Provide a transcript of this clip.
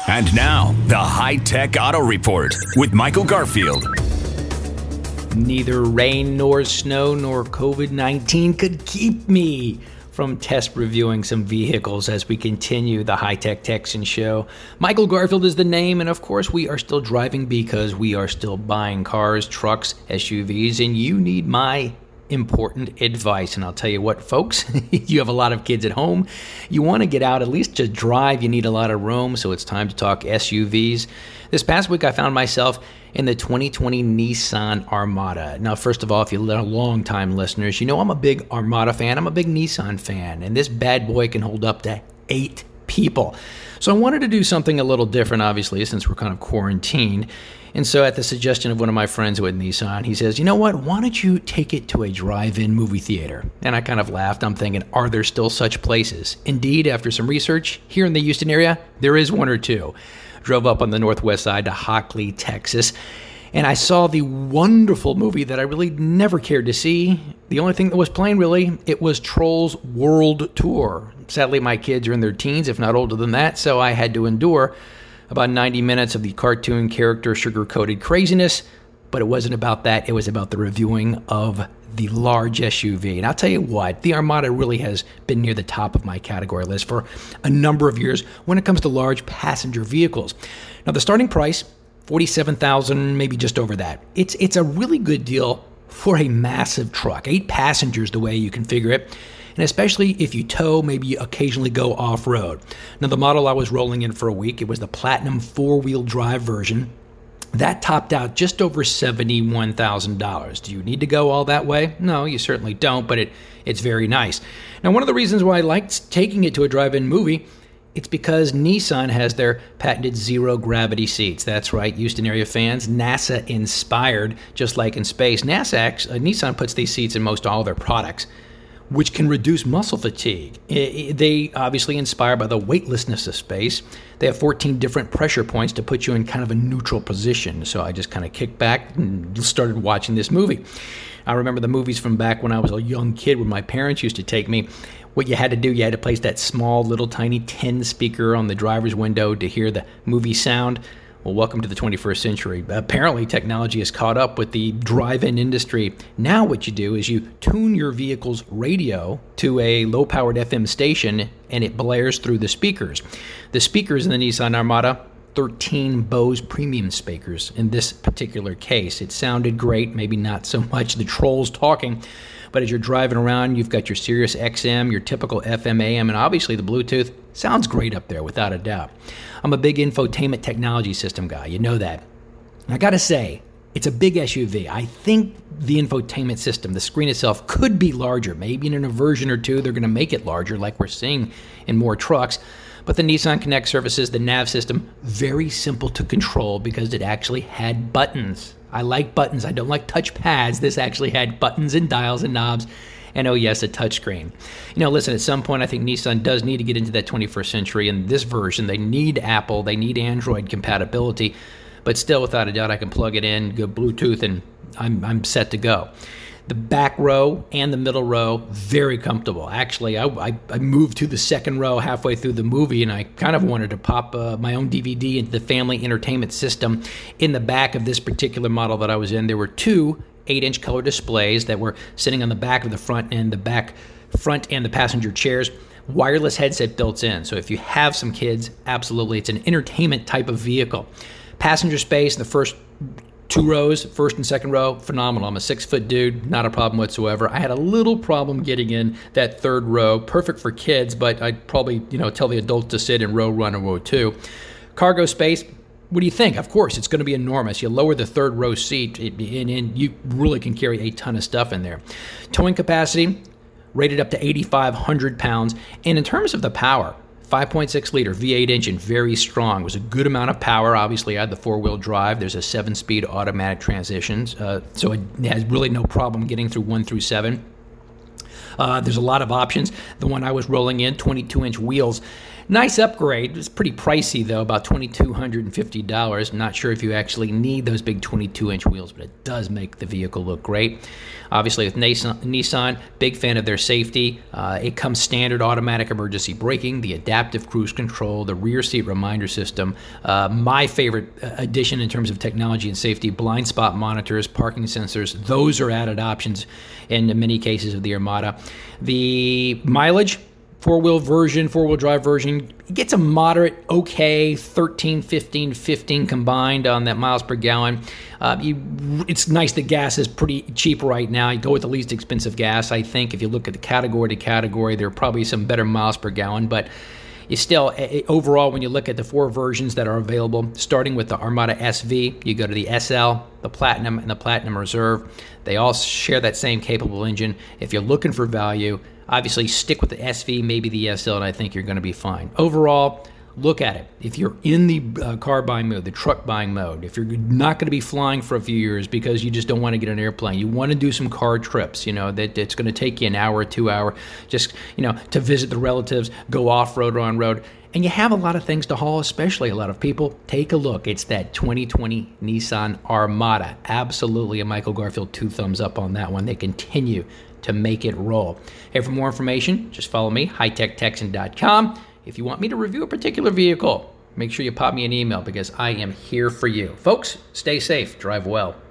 And now, the High Tech Auto Report with Michael Garfield. Neither rain nor snow nor COVID-19 could keep me from test reviewing some vehicles as we continue the High Tech Texan show. Michael Garfield is the name, and of course we are still driving because we are still buying cars, trucks, SUVs, and you need my important advice. And I'll tell you what, folks, you have a lot of kids at home. You want to get out, at least to drive. You need a lot of room, so it's time to talk SUVs. This past week, I found myself in the 2020 Nissan Armada. Now, first of all, if you're long-time listeners, you know I'm a big Armada fan. I'm a big Nissan fan, and this bad boy can hold up to 8 people. So I wanted to do something a little different, obviously, since we're kind of quarantined. And so at the suggestion of one of my friends with Nissan, he says, you know what, why don't you take it to a drive-in movie theater? And I kind of laughed. I'm thinking, are there still such places? Indeed, after some research, here in the Houston area, there is one or two. Drove up on the northwest side to Hockley, Texas, and I saw the wonderful movie that I really never cared to see. The only thing that was playing, really, it was Trolls World Tour. Sadly, my kids are in their teens, if not older than that, so I had to endure about 90 minutes of the cartoon character sugar-coated craziness, but it wasn't about that. It was about the reviewing of the large SUV. And I'll tell you what, the Armada really has been near the top of my category list for a number of years when it comes to large passenger vehicles. Now, the starting price, $47,000, maybe just over that. It's a really good deal for a massive truck. 8 passengers, the way you configure it. And especially if you tow, maybe you occasionally go off-road. Now, the model I was rolling in for a week, it was the Platinum 4-wheel drive version. That topped out just over $71,000. Do you need to go all that way? No, you certainly don't, but it's very nice. Now, one of the reasons why I liked taking it to a drive-in movie, it's because Nissan has their patented zero-gravity seats. That's right, Houston area fans, NASA-inspired, just like in space. Nissan puts these seats in most all their products, which can reduce muscle fatigue. They obviously inspire by the weightlessness of space. They have 14 different pressure points to put you in kind of a neutral position. So I just kind of kicked back and started watching this movie. I remember the movies from back when I was a young kid when my parents used to take me. What you had to do, you had to place that small little tiny 10 speaker on the driver's window to hear the movie sound. Well, welcome to the 21st century. Apparently, technology has caught up with the drive-in industry. Now what you do is you tune your vehicle's radio to a low-powered FM station, and it blares through the speakers. The speakers in the Nissan Armada, 13 Bose premium speakers in this particular case. It sounded great, maybe not so much the trolls talking, but as you're driving around, you've got your Sirius XM, your typical FM, AM, and obviously the Bluetooth. Sounds great up there, without a doubt. I'm a big infotainment technology system guy. You know that. And I got to say, it's a big SUV. I think the infotainment system, the screen itself, could be larger. Maybe in a version or two, they're going to make it larger like we're seeing in more trucks. But the Nissan Connect services, the nav system, very simple to control because it actually had buttons. I like buttons. I don't like touch pads. This actually had buttons and dials and knobs. And oh yes, a touchscreen. You know, listen, at some point I think Nissan does need to get into that 21st century. In this version, they need Apple, they need Android compatibility. But still, without a doubt, I can plug it in, go Bluetooth, and I'm set to go. The back row and the middle row, very comfortable. Actually, I moved to the second row halfway through the movie, and I kind of wanted to pop my own DVD into the family entertainment system. In the back of this particular model that I was in, there were 2 8-inch color displays that were sitting on the back of the front and the passenger chairs. Wireless headset built in. So if you have some kids, absolutely, it's an entertainment type of vehicle. Passenger space, the first 2 rows, first and second row, phenomenal. I'm a 6-foot dude, not a problem whatsoever. I had a little problem getting in that 3rd row, perfect for kids, but I'd probably, tell the adults to sit in row 1 or row 2. Cargo space, what do you think? Of course, it's going to be enormous. You lower the 3rd row seat, and you really can carry a ton of stuff in there. Towing capacity, rated up to 8,500 pounds. And in terms of the power, 5.6-liter V8 engine, very strong. It was a good amount of power. Obviously, I had the 4-wheel drive. There's a 7-speed automatic transmission, so it has really no problem getting through 1 through 7. There's a lot of options. The one I was rolling in, 22-inch wheels. Nice upgrade. It's pretty pricey, though, about $2,250. I'm not sure if you actually need those big 22-inch wheels, but it does make the vehicle look great. Obviously, with Nissan, big fan of their safety. It comes standard automatic emergency braking, the adaptive cruise control, the rear seat reminder system. My favorite addition in terms of technology and safety, blind spot monitors, parking sensors. Those are added options in many cases of the Armada. The mileage, four-wheel drive version, gets a moderate, okay, 13, 15, 15 combined on that miles per gallon. It's nice that gas is pretty cheap right now. You go with the least expensive gas. I think if you look at the category to category, there are probably some better miles per gallon, but you still, overall, when you look at the four versions that are available, starting with the Armada SV, you go to the SL, the Platinum, and the Platinum Reserve. They all share that same capable engine. If you're looking for value, obviously stick with the SV, maybe the SL, and I think you're going to be fine. Overall, look at it. If you're in the car buying mode, the truck buying mode, if you're not going to be flying for a few years because you just don't want to get an airplane, you want to do some car trips, that it's going to take you an hour, 2 hour, just, to visit the relatives, go off-road or on-road, and you have a lot of things to haul, especially a lot of people, take a look. It's that 2020 Nissan Armada. Absolutely a Michael Garfield 2 thumbs up on that one. They continue to make it roll. Hey, for more information, just follow me, hightechtexan.com. If you want me to review a particular vehicle, make sure you pop me an email because I am here for you. Folks, stay safe, drive well.